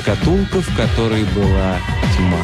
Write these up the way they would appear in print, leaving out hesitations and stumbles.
шкатулка, в которой была тьма.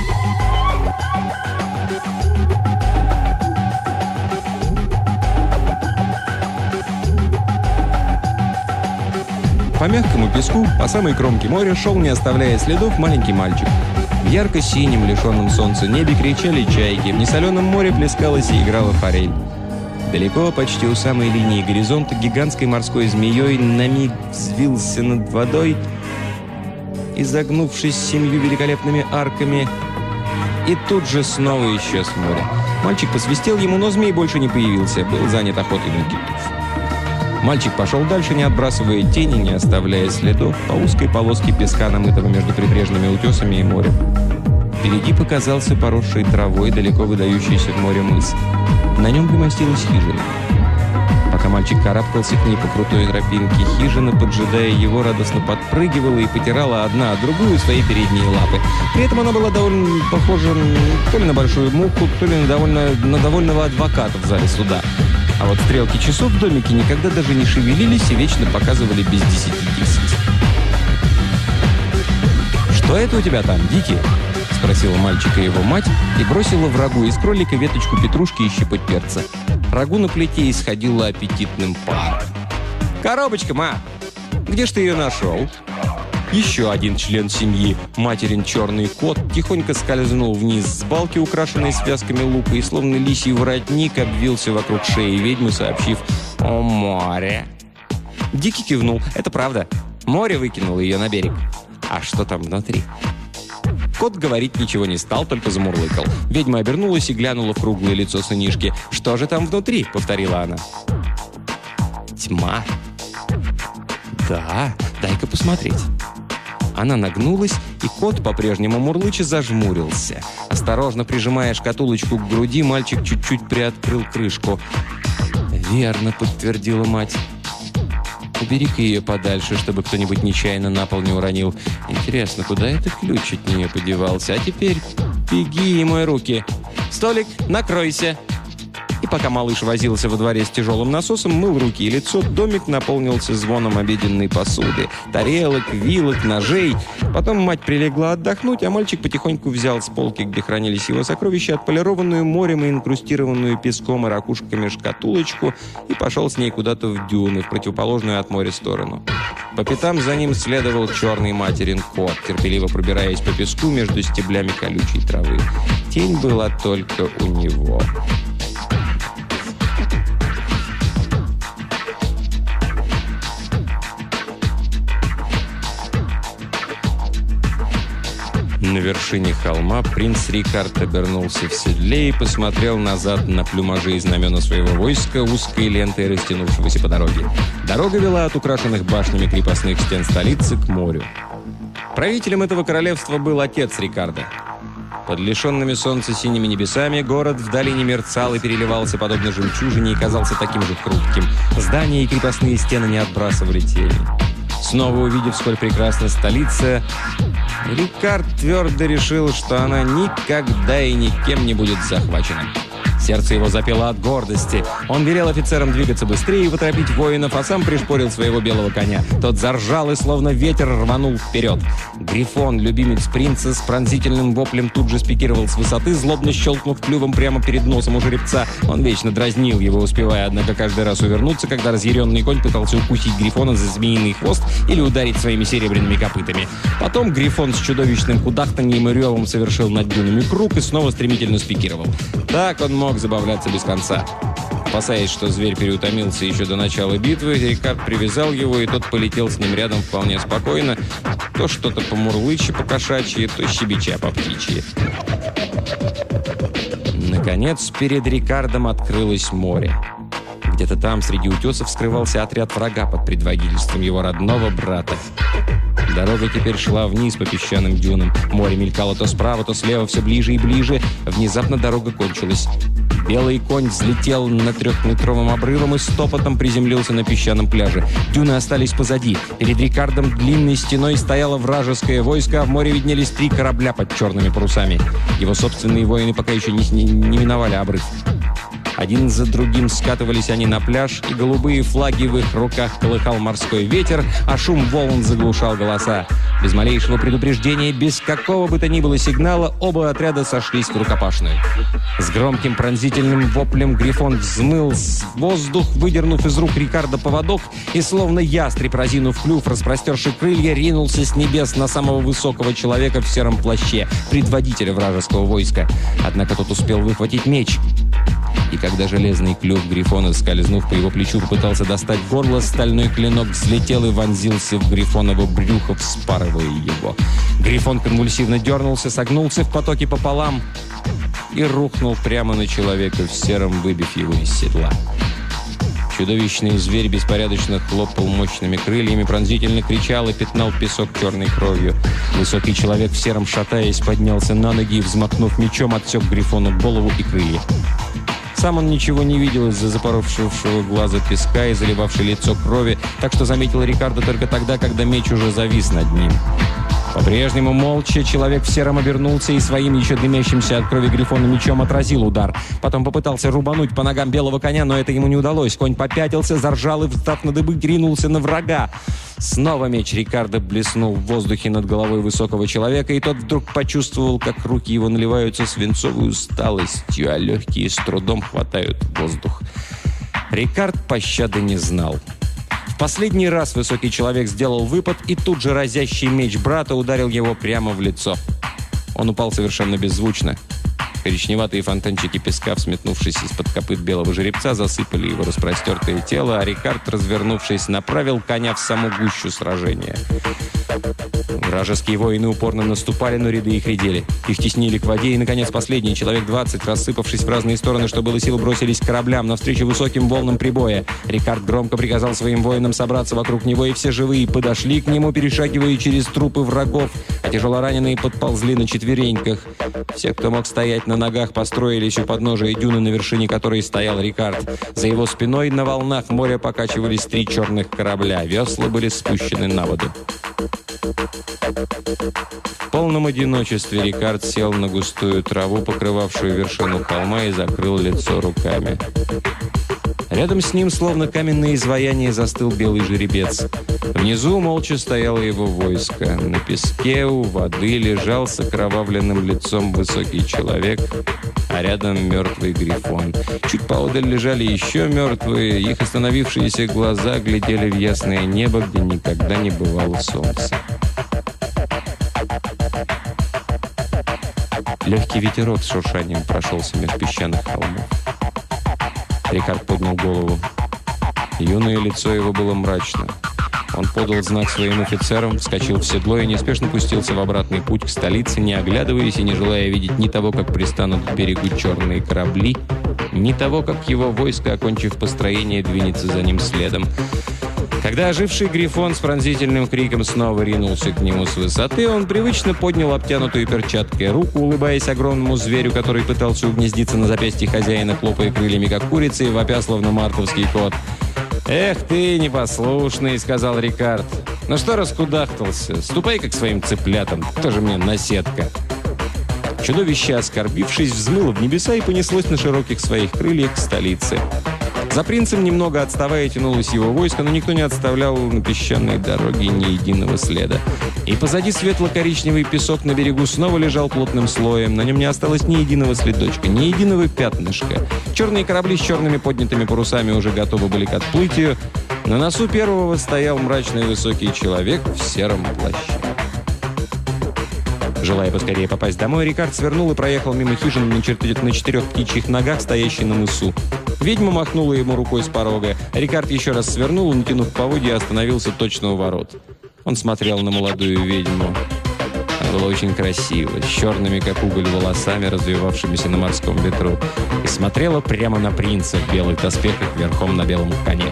По мягкому песку, по самой кромке моря шел, не оставляя следов, маленький мальчик. В ярко-синем, лишенном солнца небе кричали чайки, в несоленом море плескалась и играла форель. Далеко, почти у самой линии горизонта, гигантской морской змеей на миг взвился над водой, изогнувшись 7 великолепными арками, и тут же снова исчез в море. Мальчик посвистел ему, но змей больше не появился, был занят охотой на китов. Мальчик пошел дальше, не отбрасывая тени, не оставляя следов, по узкой полоске песка, намытого между прибрежными утесами и морем. Впереди показался поросший травой, далеко выдающийся в море мыс. На нем примостилась хижина. Пока мальчик карабкался к ней по крутой тропинке, хижина, поджидая его, радостно подпрыгивала и потирала одна от другую свои передние лапы. При этом она была довольно похожа то ли на большую муху, то ли на довольного адвоката в зале суда. А вот стрелки часов в домике никогда даже не шевелились и вечно показывали без 10:10. «Что это у тебя там, Дики?» — спросила мальчика его мать и бросила в рагу из кролика веточку петрушки и щепоть перца. Рагу на плите исходило аппетитным паром. «Коробочка, ма! Где ж ты ее нашел?» Еще один член семьи, материн черный кот, тихонько скользнул вниз с балки, украшенной связками лука, и словно лисий воротник обвился вокруг шеи ведьмы, сообщив: «О, море!» Дикий кивнул. «Это правда. Море выкинуло ее на берег. А что там внутри?» Кот говорить ничего не стал, только замурлыкал. Ведьма обернулась и глянула в круглое лицо сынишки. «Что же там внутри?» — повторила она. «Тьма». «Да, дай-ка посмотреть». Она нагнулась, и кот, по-прежнему мурлыча, зажмурился. Осторожно прижимая шкатулочку к груди, мальчик чуть-чуть приоткрыл крышку. «Верно», — подтвердила мать. «Убери-ка ее подальше, чтобы кто-нибудь нечаянно на пол не уронил. Интересно, куда этот ключ от нее подевался? А теперь беги и мой руки. Столик, накройся!» И пока малыш возился во дворе с тяжелым насосом, мыл руки и лицо, домик наполнился звоном обеденной посуды. Тарелок, вилок, ножей. Потом мать прилегла отдохнуть, а мальчик потихоньку взял с полки, где хранились его сокровища, отполированную морем и инкрустированную песком и ракушками шкатулочку, и пошел с ней куда-то в дюны, в противоположную от моря сторону. По пятам за ним следовал черный материн кот, терпеливо пробираясь по песку между стеблями колючей травы. Тень была только у него. На вершине холма принц Рикард обернулся в седле и посмотрел назад на плюмажи и знамена своего войска, узкой лентой растянувшегося по дороге. Дорога вела от украшенных башнями крепостных стен столицы к морю. Правителем этого королевства был отец Рикарда. Под лишенными солнца синими небесами город вдали не мерцал и переливался подобно жемчужине и казался таким же хрупким. Здания и крепостные стены не отбрасывали тени. Снова увидев, сколь прекрасна столица, Рикард твердо решил, что она никогда и никем не будет захвачена. Сердце его запело от гордости. Он велел офицерам двигаться быстрее и поторопить воинов, а сам пришпорил своего белого коня. Тот заржал и словно ветер рванул вперед. Грифон, любимец принца, с пронзительным воплем тут же спикировал с высоты, злобно щелкнув клювом прямо перед носом у жеребца. Он вечно дразнил его, успевая, однако, каждый раз увернуться, когда разъяренный конь пытался укусить Грифона за змеиный хвост или ударить своими серебряными копытами. Потом Грифон с чудовищным кудахтаньем и ревом совершил над дюнами круг и снова стремительно спикировал. Так он мог забавляться без конца. Опасаясь, что зверь переутомился еще до начала битвы, Рикард привязал его, и тот полетел с ним рядом вполне спокойно, то что-то помурлыча по-кошачьи, то щебеча по-птичьи. Наконец, перед Рикардом открылось море. Где-то там, среди утесов, скрывался отряд врага под предводительством его родного брата. Дорога теперь шла вниз по песчаным дюнам. Море мелькало то справа, то слева, все ближе и ближе. Внезапно дорога кончилась. Белый конь взлетел над 3-метровым обрывом и стопотом приземлился на песчаном пляже. Дюны остались позади. Перед Рикардом длинной стеной стояло вражеское войско, а в море виднелись 3 корабля под черными парусами. Его собственные воины пока еще не миновали обрыв. Один за другим скатывались они на пляж, и голубые флаги в их руках колыхал морской ветер, а шум волн заглушал голоса. Без малейшего предупреждения, без какого бы то ни было сигнала, оба отряда сошлись в рукопашную. С громким пронзительным воплем Грифон взмыл в воздух, выдернув из рук Рикардо поводок, и словно ястреб, разинув клюв, распростерши крылья, ринулся с небес на самого высокого человека в сером плаще, предводителя вражеского войска. Однако тот успел выхватить меч. И когда железный клюв Грифона, скользнув по его плечу, попытался достать горло, стальной клинок взлетел и вонзился в Грифоново брюхо, вспарывая его. Грифон конвульсивно дернулся, согнулся в потоке пополам и рухнул прямо на человека в сером, выбив его из седла. Чудовищный зверь беспорядочно хлопал мощными крыльями, пронзительно кричал и пятнал песок черной кровью. Высокий человек в сером, шатаясь, поднялся на ноги и, взмахнув мечом, отсек Грифону голову и крылья. Сам он ничего не видел из-за запоровшего глаза песка и заливавшей лицо крови, так что заметил Рикардо только тогда, когда меч уже завис над ним. По-прежнему молча человек в сером обернулся и своим еще дымящимся от крови Грифона мечом отразил удар. Потом попытался рубануть по ногам белого коня, но это ему не удалось. Конь попятился, заржал и, встав на дыбы, ринулся на врага. Снова меч Рикардо блеснул в воздухе над головой высокого человека, и тот вдруг почувствовал, как руки его наливаются свинцовой усталостью, а легкие с трудом хватают воздух. Рикард пощады не знал. В последний раз высокий человек сделал выпад, и тут же разящий меч брата ударил его прямо в лицо. Он упал совершенно беззвучно. Коричневатые фонтанчики песка, взметнувшись из-под копыт белого жеребца, засыпали его распростертое тело, а Рикард, развернувшись, направил коня в саму гущу сражения. Вражеские воины упорно наступали, но ряды их редели. Их теснили к воде, и, наконец, последний, человек 20, рассыпавшись в разные стороны, что было сил, бросились к кораблям навстречу высоким волнам прибоя. Рикард громко приказал своим воинам собраться вокруг него, и все живые подошли к нему, перешагивая через трупы врагов, а тяжелораненые подползли на четвереньках. Все, кто мог стоять на ногах, построились у подножия дюны, на вершине которой стоял Рикард. За его спиной на волнах моря покачивались 3 черных корабля. Весла были спущены на воду. В полном одиночестве Рикард сел на густую траву, покрывавшую вершину холма, и закрыл лицо руками. Рядом с ним, словно каменное изваяние, застыл белый жеребец. Внизу молча стояло его войско. На песке у воды лежал с окровавленным лицом высокий человек, а рядом мертвый Грифон. Чуть поодаль лежали еще мертвые, их остановившиеся глаза глядели в ясное небо, где никогда не бывало солнца. Легкий ветерок с шуршанием прошелся меж песчаных холмов. Рикард поднял голову. Юное лицо его было мрачно. Он подал знак своим офицерам, вскочил в седло и неспешно пустился в обратный путь к столице, не оглядываясь и не желая видеть ни того, как пристанут к берегу черные корабли, ни того, как его войско, окончив построение, двинется за ним следом. Когда оживший Грифон с пронзительным криком снова ринулся к нему с высоты, он привычно поднял обтянутую перчаткой руку, улыбаясь огромному зверю, который пытался угнездиться на запястье хозяина, хлопая крыльями, как курица, и вопя, словно мартовский кот. «Эх ты, непослушный!» — сказал Рикард. «Ну что раскудахтался? Ступай-ка к своим цыплятам, тоже мне наседка!» Чудовище, оскорбившись, взмыло в небеса и понеслось на широких своих крыльях к столице. За принцем, немного отставая, тянулось его войско, но никто не отставлял на песчаной дороге ни единого следа. И позади светло-коричневый песок на берегу снова лежал плотным слоем. На нем не осталось ни единого следочка, ни единого пятнышка. Черные корабли с черными поднятыми парусами уже готовы были к отплытию. На носу первого стоял мрачный высокий человек в сером плаще. Желая поскорее попасть домой, Рикард свернул и проехал мимо хижины на 4 птичьих ногах, стоящей на мысу. Ведьма махнула ему рукой с порога. Рикард еще раз свернул, натянув поводья, остановился точно у ворот. Он смотрел на молодую ведьму. Она была очень красива, с черными, как уголь, волосами, развивавшимися на морском ветру, и смотрела прямо на принца в белых доспехах верхом на белом коне.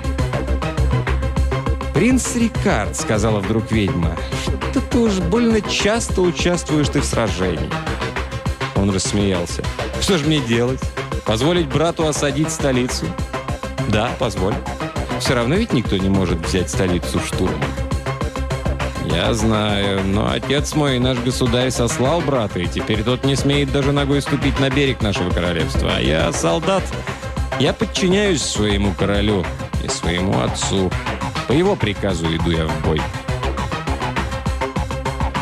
«Принц Рикард», — сказала вдруг ведьма, — «что ты уж больно часто участвуешь ты в сражении». Он рассмеялся. «Что же мне делать? Позволить брату осадить столицу?» «Да, позволь. Все равно ведь никто не может взять столицу штурмом». «Я знаю, но отец мой, наш государь, сослал брата, и теперь тот не смеет даже ногой ступить на берег нашего королевства. А я солдат. Я подчиняюсь своему королю и своему отцу. По его приказу иду я в бой».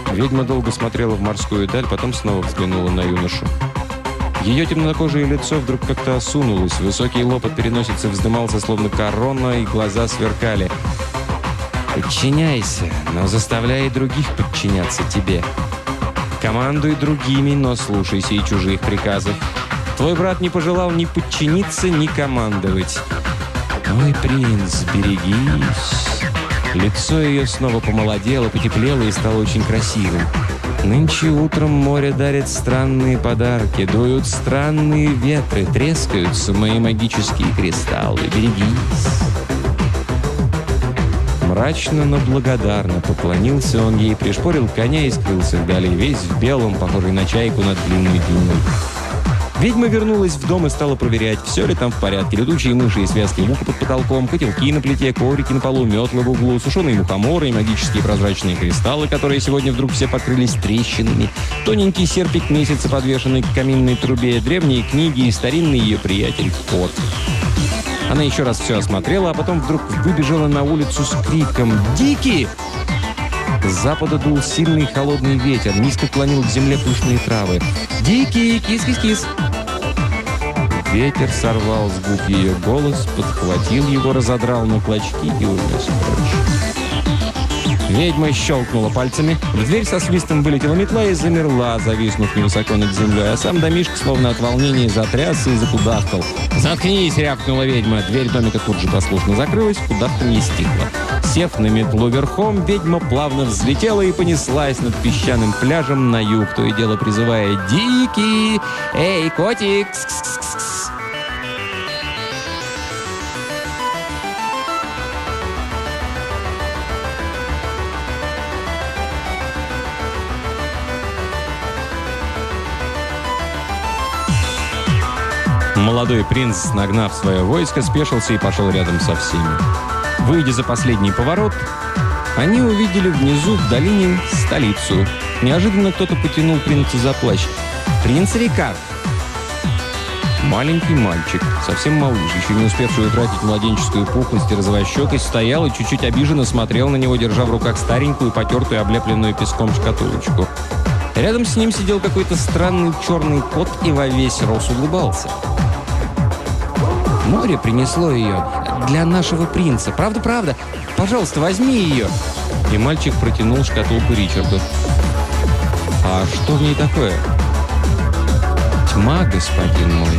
Ведьма долго смотрела в морскую даль, потом снова взглянула на юношу. Ее темнокожее лицо вдруг как-то осунулось, высокий лоб от переносицы вздымался, словно корона, и глаза сверкали. «Подчиняйся, но заставляй и других подчиняться тебе. Командуй другими, но слушайся и чужих приказов. Твой брат не пожелал ни подчиниться, ни командовать. Мой принц, берегись». Лицо ее снова помолодело, потеплело и стало очень красивым. «Нынче утром море дарит странные подарки, дуют странные ветры, трескаются мои магические кристаллы. Берегись». Мрачно, но благодарно поклонился он ей, пришпорил коня и скрылся вдали, весь в белом, похожий на чайку над длинной дюной. Ведьма вернулась в дом и стала проверять, все ли там в порядке. Летучие мыши и связки лука под потолком, котелки на плите, коврики на полу, метлы в углу, сушеные мухоморы и магические прозрачные кристаллы, которые сегодня вдруг все покрылись трещинами, тоненький серпик месяца, подвешенный к каминной трубе, древние книги и старинный ее приятель кот. Она еще раз все осмотрела, а потом вдруг выбежала на улицу с криком «Дикий!». С запада дул сильный холодный ветер, низко клонил к земле пышные травы. «Дикий! Кис-кис-кис!». Ветер сорвал с губ ее голос, подхватил его, разодрал на клочки и унес прочь. Ведьма щелкнула пальцами, в дверь со свистом вылетела метла и замерла, зависнув невысоко над землей, а сам домишко, словно от волнения, затрясся и закудахтал. «Заткнись!» — рявкнула ведьма. Дверь домика тут же послушно закрылась, кудахтанье стихло. Сев на метлу верхом, ведьма плавно взлетела и понеслась над песчаным пляжем на юг, то и дело призывая «Дикий! Эй, котик!» Молодой принц, нагнав свое войско, спешился и пошел рядом со всеми. Выйдя за последний поворот, они увидели внизу, в долине, столицу. Неожиданно кто-то потянул принца за плащ. «Принц Рикард!» Маленький мальчик, совсем малыш, еще не успевший утратить младенческую пухлость и розовощекость, стоял и чуть-чуть обиженно смотрел на него, держа в руках старенькую, потертую, облепленную песком шкатулочку. Рядом с ним сидел какой-то странный черный кот и во весь рост улыбался. «Море принесло ее для нашего принца. Правда? Пожалуйста, возьми ее!» И мальчик протянул шкатулку Ричарду. «А что в ней такое?» «Тьма, господин мой».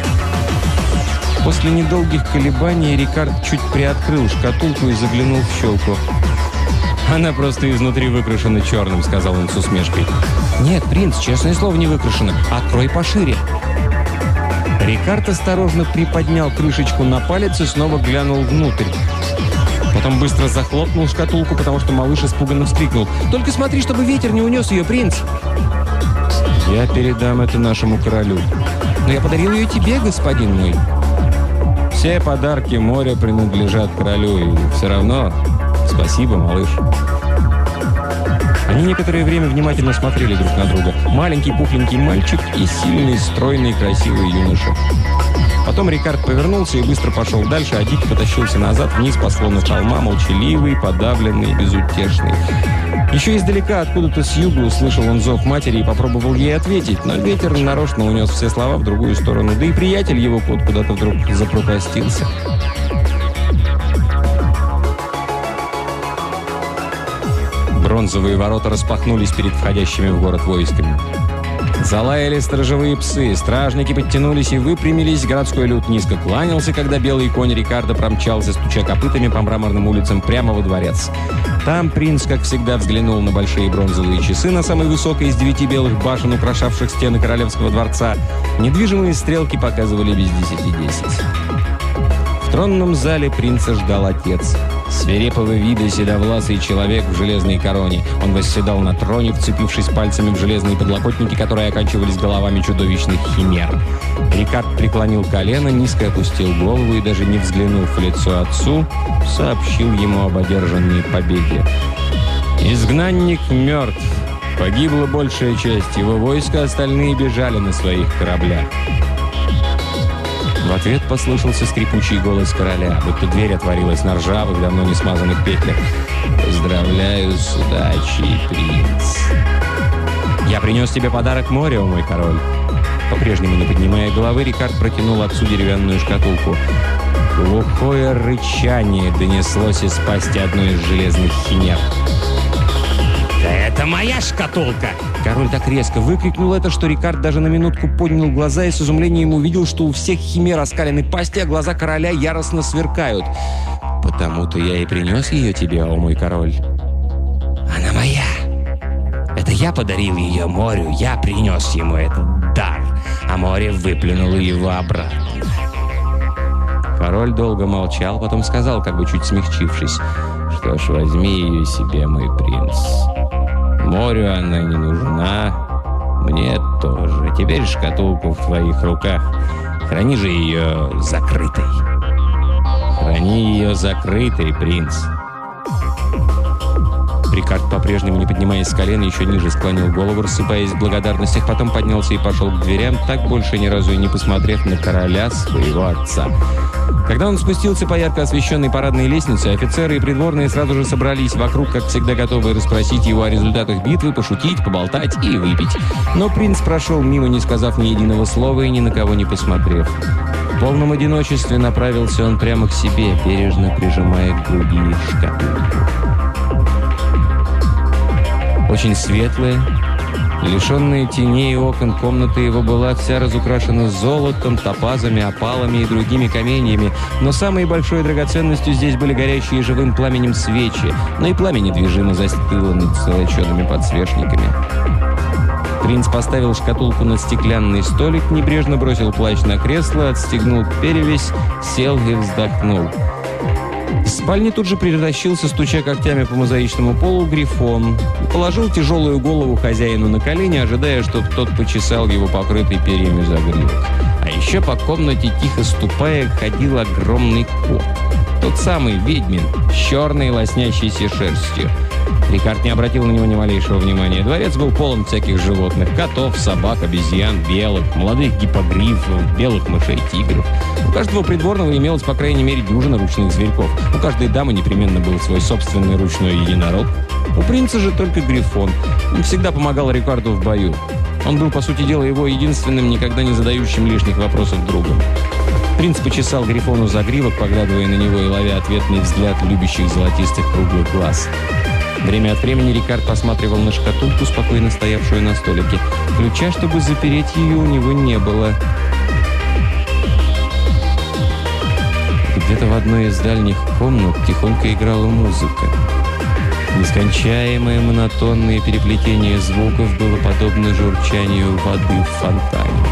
После недолгих колебаний Рикард чуть приоткрыл шкатулку и заглянул в щелку. «Она просто изнутри выкрашена черным», — сказал он с усмешкой. «Нет, принц, честное слово, не выкрашена. Открой пошире». Рикард осторожно приподнял крышечку на палец и снова глянул внутрь. Потом быстро захлопнул шкатулку, потому что малыш испуганно вскрикнул. «Только смотри, чтобы ветер не унес ее, принц!» «Я передам это нашему королю». «Но я подарил ее тебе, господин мой». «Все подарки моря принадлежат королю, и все равно спасибо, малыш». Они некоторое время внимательно смотрели друг на друга. Маленький пухленький мальчик и сильный, стройный, красивый юноша. Потом Рикард повернулся и быстро пошел дальше, а Дик потащился назад вниз по склону холма, молчаливый, подавленный, безутешный. Еще издалека, откуда-то с юга, услышал он зов матери и попробовал ей ответить, но ветер нарочно унес все слова в другую сторону, да и приятель его, кот, куда-то вдруг запропастился. Бронзовые ворота распахнулись перед входящими в город войсками. Залаяли сторожевые псы, стражники подтянулись и выпрямились, городской люд низко кланялся, когда белый конь Рикарда промчался, стуча копытами по мраморным улицам прямо во дворец. Там принц, как всегда, взглянул на большие бронзовые часы на самой высокой из 9 белых башен, украшавших стены королевского дворца. Недвижимые стрелки показывали без 10:10. В тронном зале принца ждал отец. Свирепого вида седовласый человек в железной короне. Он восседал на троне, вцепившись пальцами в железные подлокотники, которые оканчивались головами чудовищных химер. Рикард преклонил колено, низко опустил голову и, даже не взглянув в лицо отцу, сообщил ему об одержанной победе. «Изгнанник мертв. Погибла большая часть его войска, остальные бежали на своих кораблях». В ответ послышался скрипучий голос короля, будто дверь отворилась на ржавых, давно не смазанных петлях. «Поздравляю с удачей, принц!» «Я принес тебе подарок моря, мой король!» По-прежнему не поднимая головы, Рикард протянул отцу деревянную шкатулку. Глухое рычание донеслось из пасти одной из железных химер. «Да это моя шкатулка!» Король так резко выкрикнул это, что Рикард даже на минутку поднял глаза и с изумлением увидел, что у всех химер оскалены пасти, а глаза короля яростно сверкают. «Потому-то я и принес ее тебе, о мой король!» «Она моя! Это я подарил ее морю, я принес ему этот дар, а море выплюнуло его обратно!» Король долго молчал, потом сказал, как бы чуть смягчившись: «Что ж, возьми ее себе, мой принц. Морю она не нужна, мне тоже. Теперь шкатулка в твоих руках. Храни же ее закрытой. Храни ее закрытой, принц». Рикард, по-прежнему не поднимаясь с колена, еще ниже склонил голову, рассыпаясь в благодарностях, потом поднялся и пошел к дверям, так больше ни разу и не посмотрев на короля, своего отца. Когда он спустился по ярко освещенной парадной лестнице, офицеры и придворные сразу же собрались вокруг, как всегда готовые расспросить его о результатах битвы, пошутить, поболтать и выпить. Но принц прошел мимо, не сказав ни единого слова и ни на кого не посмотрев. В полном одиночестве направился он прямо к себе, бережно прижимая к груди шкатулку. Очень светлая, лишенная теней и окон, комната его была вся разукрашена золотом, топазами, опалами и другими каменьями, но самой большой драгоценностью здесь были горящие живым пламенем свечи, но и пламя недвижимо застыло над золочеными подсвечниками. Принц поставил шкатулку на стеклянный столик, небрежно бросил плащ на кресло, отстегнул перевязь, сел и вздохнул. В спальне тут же притащился, стуча когтями по мозаичному полу, Грифон. Положил тяжелую голову хозяину на колени, ожидая, чтобы тот почесал его покрытый перьями загривок. А еще по комнате, тихо ступая, ходил огромный кот. Тот самый ведьмин, с черной лоснящейся шерстью. Рикард не обратил на него ни малейшего внимания. Дворец был полон всяких животных: котов, собак, обезьян, белок, молодых гиппогрифов, белых мышей, тигров. У каждого придворного имелось, по крайней мере, дюжина ручных зверьков. У каждой дамы непременно был свой собственный ручной единорог. У принца же только Грифон. Он всегда помогал Рикарду в бою. Он был, по сути дела, его единственным, никогда не задающим лишних вопросов другом. Принц почесал Грифону загривок, поглядывая на него и ловя ответный взгляд любящих золотистых круглых глаз. Время от времени Рикард посматривал на шкатулку, спокойно стоявшую на столике. Ключа, чтобы запереть ее, у него не было. Где-то в одной из дальних комнат тихонько играла музыка. Нескончаемое монотонное переплетение звуков было подобно журчанию воды в фонтане.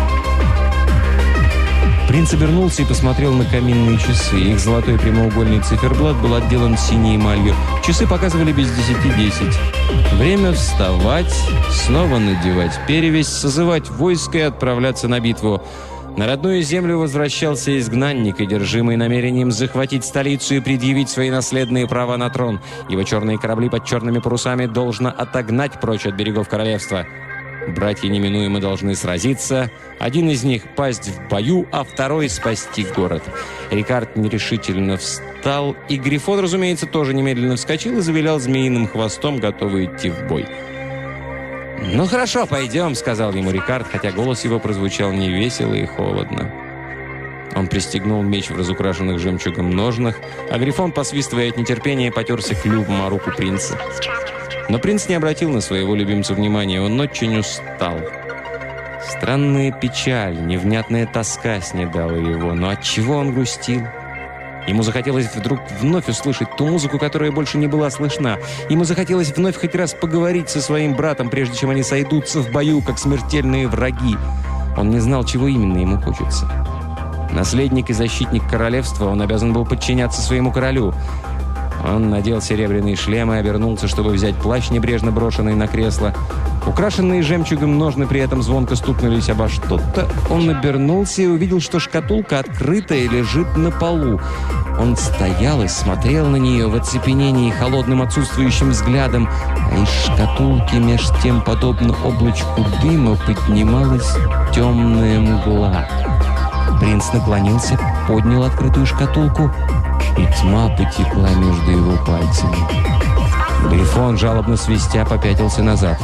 Принц обернулся и посмотрел на каминные часы. Их золотой прямоугольный циферблат был отделан синей эмалью. Часы показывали без 10:10. Время вставать, снова надевать перевязь, созывать войско и отправляться на битву. На родную землю возвращался изгнанник, одержимый намерением захватить столицу и предъявить свои наследные права на трон. Его черные корабли под черными парусами должно отогнать прочь от берегов королевства. Братья неминуемо должны сразиться. Один из них пасть в бою, а второй спасти город. Рикард нерешительно встал, и Грифон, разумеется, тоже немедленно вскочил и завилял змеиным хвостом, готовый идти в бой. «Ну хорошо, пойдем», — сказал ему Рикард, хотя голос его прозвучал невесело и холодно. Он пристегнул меч в разукрашенных жемчугом ножнах, а Грифон, посвистывая от нетерпения, потерся клювом о руку принца. Но принц не обратил на своего любимца внимания, он очень устал. Странная печаль, невнятная тоска снедала его, но отчего он грустил? Ему захотелось вдруг вновь услышать ту музыку, которая больше не была слышна. Ему захотелось вновь хоть раз поговорить со своим братом, прежде чем они сойдутся в бою, как смертельные враги. Он не знал, чего именно ему хочется. Наследник и защитник королевства, он обязан был подчиняться своему королю. Он надел серебряный шлем и обернулся, чтобы взять плащ, небрежно брошенный на кресло. Украшенные жемчугом ножны при этом звонко стукнулись обо что-то. Он обернулся и увидел, что шкатулка открытая лежит на полу. Он стоял и смотрел на нее в оцепенении холодным отсутствующим взглядом, а из шкатулки меж тем, подобно облачку дыма, поднималась темная мгла. Принц наклонился, поднял открытую шкатулку, и тьма потекла между его пальцами. Грифон, жалобно свистя, попятился назад.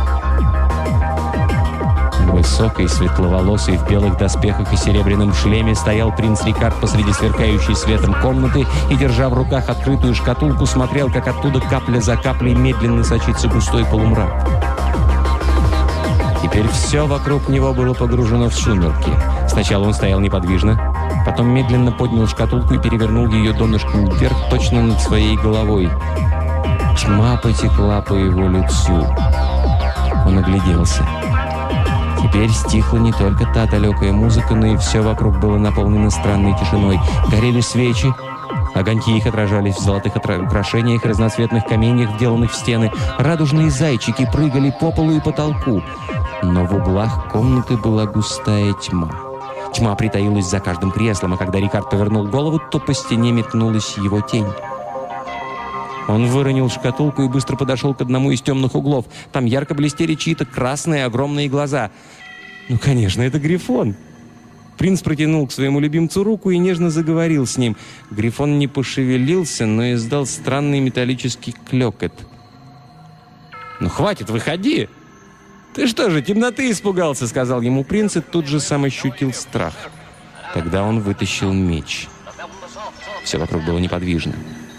Высокий, светловолосый, в белых доспехах и серебряном шлеме стоял принц Рикард посреди сверкающей светом комнаты и, держа в руках открытую шкатулку, смотрел, как оттуда капля за каплей медленно сочится густой полумрак. Теперь все вокруг него было погружено в сумерки. Сначала он стоял неподвижно, потом медленно поднял шкатулку и перевернул ее донышком вверх точно над своей головой. Тьма потекла по его лицу. Он огляделся. Теперь стихла не только та далекая музыка, но и все вокруг было наполнено странной тишиной. Горели свечи, огоньки их отражались в золотых украшениях и разноцветных каменьях, вделанных в стены. Радужные зайчики прыгали по полу и потолку. Но в углах комнаты была густая тьма. Тьма притаилась за каждым креслом, а когда Рикард повернул голову, то по стене метнулась его тень. Он выронил шкатулку и быстро подошел к одному из темных углов. Там ярко блестели чьи-то красные огромные глаза. Ну, конечно, это Грифон. Принц протянул к своему любимцу руку и нежно заговорил с ним. Грифон не пошевелился, но издал странный металлический клёкот. «Ну, хватит, выходи!» «Ты что же, темноты испугался?» — сказал ему принц, и тут же сам ощутил страх. Тогда он вытащил меч. Все вокруг было неподвижно.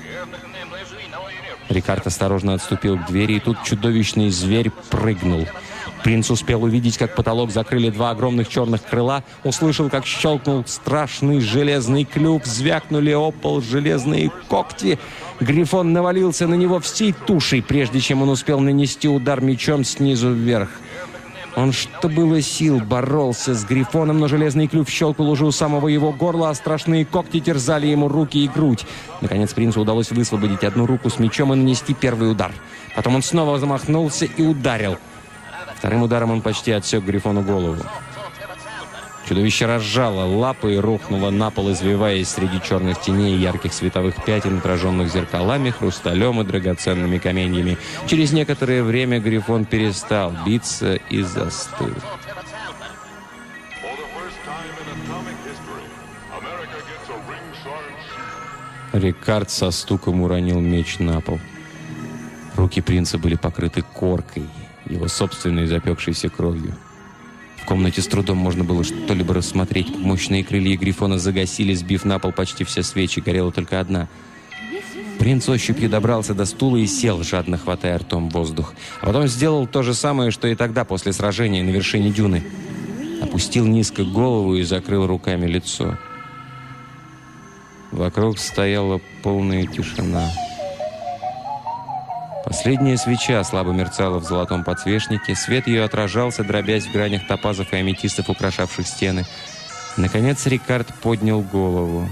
Рикард осторожно отступил к двери, и тут чудовищный зверь прыгнул. Принц успел увидеть, как потолок закрыли два огромных черных крыла, услышал, как щелкнул страшный железный клюв, звякнули о пол железные когти. Грифон навалился на него всей тушей, прежде чем он успел нанести удар мечом снизу вверх. Он, что было сил, боролся с Грифоном, но железный клюв щелкал уже у самого его горла, а страшные когти терзали ему руки и грудь. Наконец принцу удалось высвободить одну руку с мечом и нанести первый удар. Потом он снова замахнулся и ударил. Вторым ударом он почти отсек Грифону голову. Чудовище разжало лапы и рухнуло на пол, извиваясь среди черных теней и ярких световых пятен, отраженных зеркалами, хрусталем и драгоценными каменьями. Через некоторое время Грифон перестал биться и застыл. Рикард со стуком уронил меч на пол. Руки принца были покрыты коркой, его собственной запекшейся кровью. В комнате с трудом можно было что-либо рассмотреть. Мощные крылья Грифона загасили, сбив на пол почти все свечи. Горела только одна. Принц ощупью добрался до стула и сел, жадно хватая ртом воздух. А потом сделал то же самое, что и тогда, после сражения на вершине дюны. Опустил низко голову и закрыл руками лицо. Вокруг стояла полная тишина. Последняя свеча слабо мерцала в золотом подсвечнике. Свет ее отражался, дробясь в гранях топазов и аметистов, украшавших стены. Наконец Рикард поднял голову.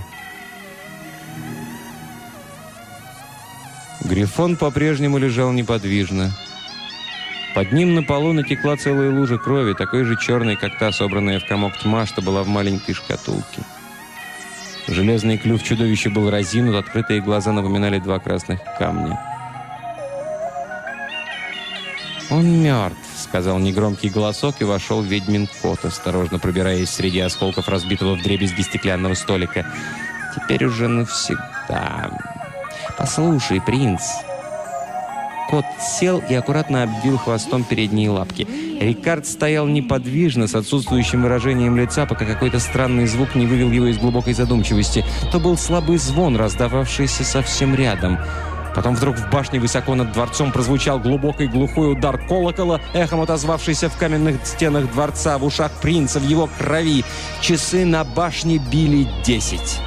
Грифон по-прежнему лежал неподвижно. Под ним на полу натекла целая лужа крови, такой же черной, как та, собранная в комок тьма, что была в маленькой шкатулке. Железный клюв чудовища был разинут, открытые глаза напоминали два красных камня. «Он мертв», — сказал негромкий голосок, и вошел ведьмин кот, осторожно пробираясь среди осколков разбитого вдребезги стеклянного столика. «Теперь уже навсегда. Послушай, принц». Кот сел и аккуратно обвил хвостом передние лапки. Рикард стоял неподвижно, с отсутствующим выражением лица, пока какой-то странный звук не вывел его из глубокой задумчивости. То был слабый звон, раздававшийся совсем рядом. Потом вдруг в башне высоко над дворцом прозвучал глубокий глухой удар колокола, эхом отозвавшийся в каменных стенах дворца, в ушах принца, в его крови. Часы на башне били 10.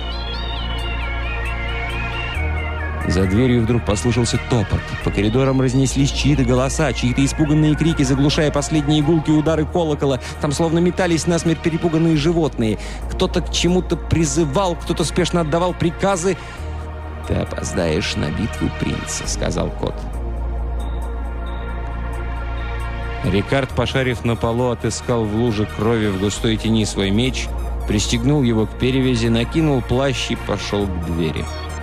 За дверью вдруг послышался топот. По коридорам разнеслись чьи-то голоса, чьи-то испуганные крики, заглушая последние гулки и удары колокола. Там словно метались насмерть перепуганные животные. Кто-то к чему-то призывал, кто-то спешно отдавал приказы. «Ты опоздаешь на битву, принца», — сказал кот. Рикард, пошарив на полу, отыскал в луже крови в густой тени свой меч, пристегнул его к перевязи, накинул плащ и пошел к двери.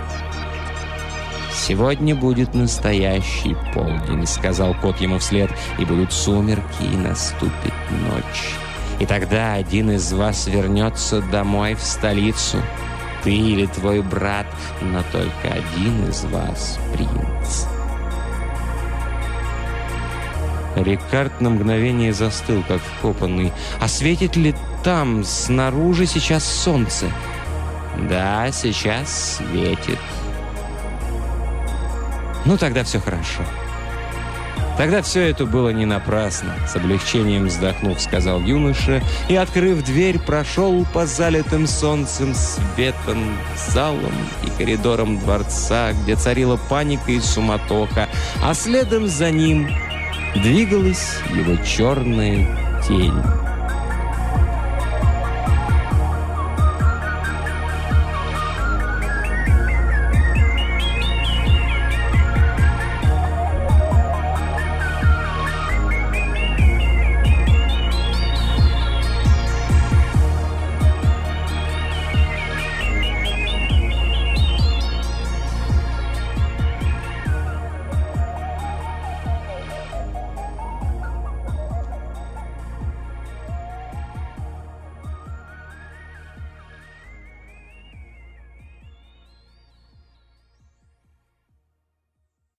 «Сегодня будет настоящий полдень», — сказал кот ему вслед, — «и будут сумерки, и наступит ночь. И тогда один из вас вернется домой в столицу. Ты или твой брат, но только один из вас принц. Рикард на мгновение застыл, как вкопанный. А светит ли там, снаружи, сейчас солнце? Да, сейчас светит. Ну, тогда все хорошо. Тогда все это было не напрасно. С облегчением вздохнув, сказал юноша, и, открыв дверь, прошел по залитым солнцем светом, залам и коридорам дворца, где царила паника и суматоха, а следом за ним двигалась его черная тень.